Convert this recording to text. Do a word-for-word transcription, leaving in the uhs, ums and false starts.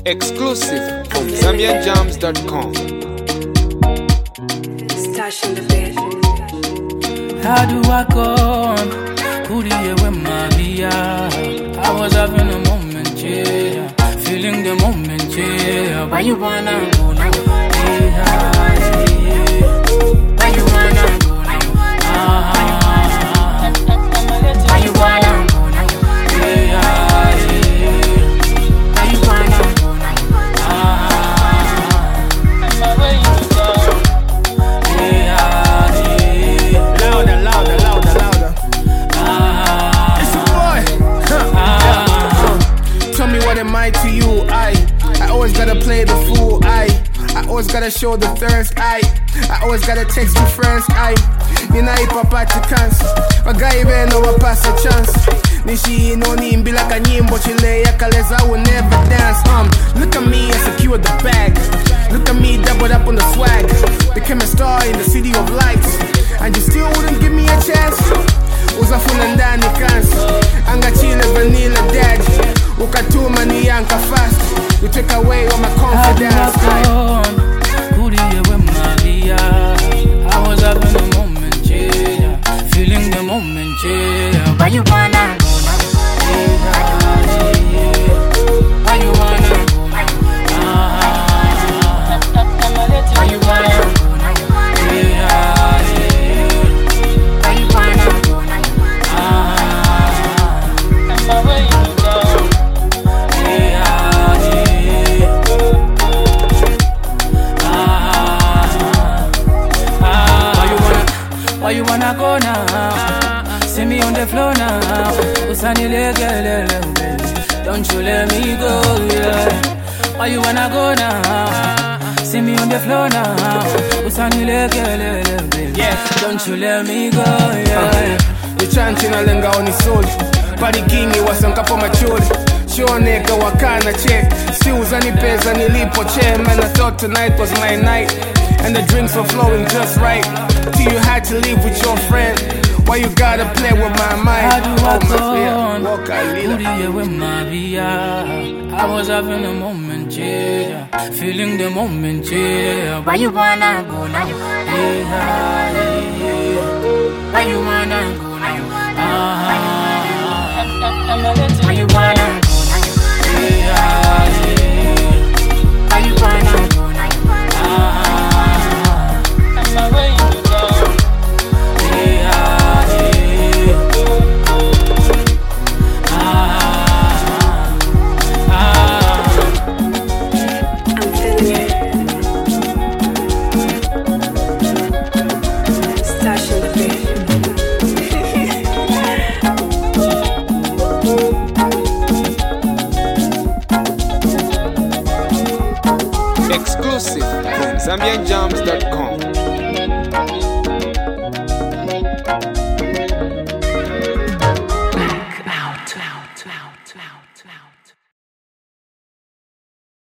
Exclusive from Zambian Jams dot com. Stash in the bed. How do I go on? Who do you with my via? I was having a moment, yeah. Feeling the moment, yeah. Why you wanna go now? Yeah, yeah. Why you wanna go now? Ah, why you wanna go now? Yeah, yeah. Why you wanna go now? Ah, where you go? Yeah, yeah. Louder, louder, louder, louder. Ah, it's a boy. Huh. Ah. Yeah. Tell me what am I to you? I, I always gotta play the fool. I, I always gotta show the thirst. I, I always gotta text my friends. I, ninaipa pati kansi Wagai beno wapasa chance Nishi no nimbi like a nyimbo chile yakaleza I will never dance. Um, look at me, I secured the bag. Look at me, doubled up on the swag. Became a star in the city of lights, and you still wouldn't give me a chance. Uzafuna ndani kansi anga chile vanilla dad. Ukatuma ni yanka fast. You take away all my confidence. Who do you with Maria? I was having a moment, yeah. Feeling the moment, yeah. Why you wanna go now? Yeah, yeah. Why you wanna go now? Ah, why you wanna go now? Yeah, yeah. Why you wanna go now? Ah, where you go? Yeah, yeah. Ah, ah. Why you wanna, why you wanna go now? See me on the floor now. Usani legelele, baby. Don't you let me go, yeah. Why you wanna go now? See me on the floor now. Usani legelele, baby. Yeah. Don't you let me go, yeah. You chanting alenga oni soul. Pari kingi wasankapo machuri. Shoneka wakana che. Si uzani pesa nilipo che. Man, I thought tonight was my night, and the drinks were flowing just right. Till you had to leave with your friend. Why you gotta play with my mind? How do I go on? Walk Who do you with Maria? I was having a moment, yeah. Feeling the moment, yeah. Why you wanna go now? Yeah, yeah. Why you wanna go now? Ah, why you wanna go now? Yeah, yeah. Why you wanna go now? Ah, where you go? Yeah. Exclusive from Zambian Jams dot com.